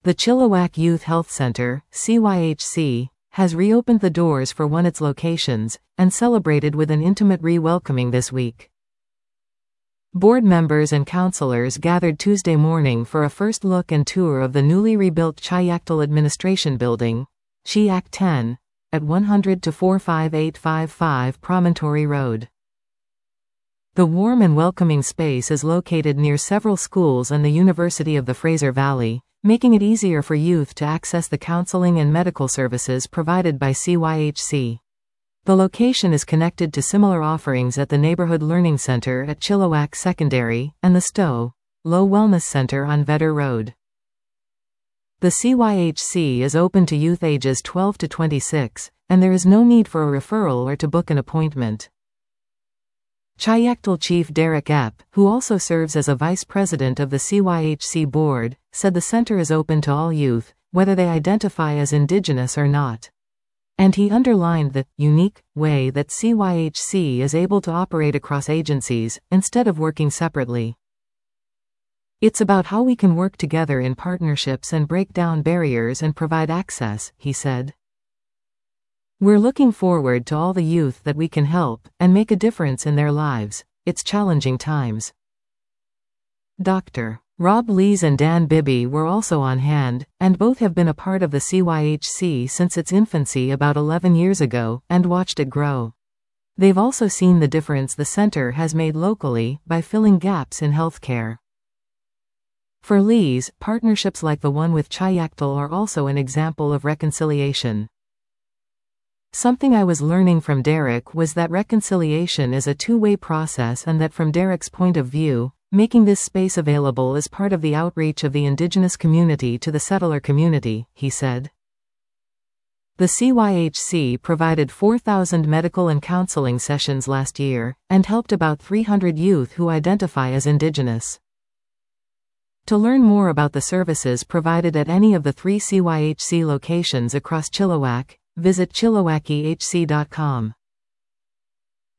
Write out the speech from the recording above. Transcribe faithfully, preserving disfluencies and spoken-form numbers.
The Chilliwack Youth Health Center, C Y H C, has reopened the doors for one of its locations, and celebrated with an intimate re-welcoming this week. Board members and councilors gathered Tuesday morning for a first look and tour of the newly rebuilt Chayaktal Administration Building, C Y A C ten, at one hundred to four five eight five five Promontory Road. The warm and welcoming space is located near several schools and the University of the Fraser Valley, making it easier for youth to access the counseling and medical services provided by C Y H C. The location is connected to similar offerings at the Neighborhood Learning Center at Chilliwack Secondary, and the Stowe Low Wellness Center on Vedder Road. The C Y H C is open to youth ages twelve to twenty-six, and there is no need for a referral or to book an appointment. Chayaktal Chief Derek Epp, who also serves as a vice president of the C Y H C board, said the center is open to all youth, whether they identify as Indigenous or not. And he underlined the unique way that C Y H C is able to operate across agencies, instead of working separately. It's about how we can work together in partnerships and break down barriers and provide access, he said. We're looking forward to all the youth that we can help, and make a difference in their lives. It's challenging times. Doctor Rob Lees and Dan Bibby were also on hand, and both have been a part of the C Y H C since its infancy about eleven years ago, and watched it grow. They've also seen the difference the center has made locally, by filling gaps in healthcare. For Lees, partnerships like the one with Chayaktal are also an example of reconciliation. Something I was learning from Derek was that reconciliation is a two-way process, and that from Derek's point of view, making this space available is part of the outreach of the Indigenous community to the settler community, he said. The C Y H C provided four thousand medical and counseling sessions last year, and helped about three hundred youth who identify as Indigenous. To learn more about the services provided at any of the three C Y H C locations across Chilliwack, visit chilliwack e h c dot com.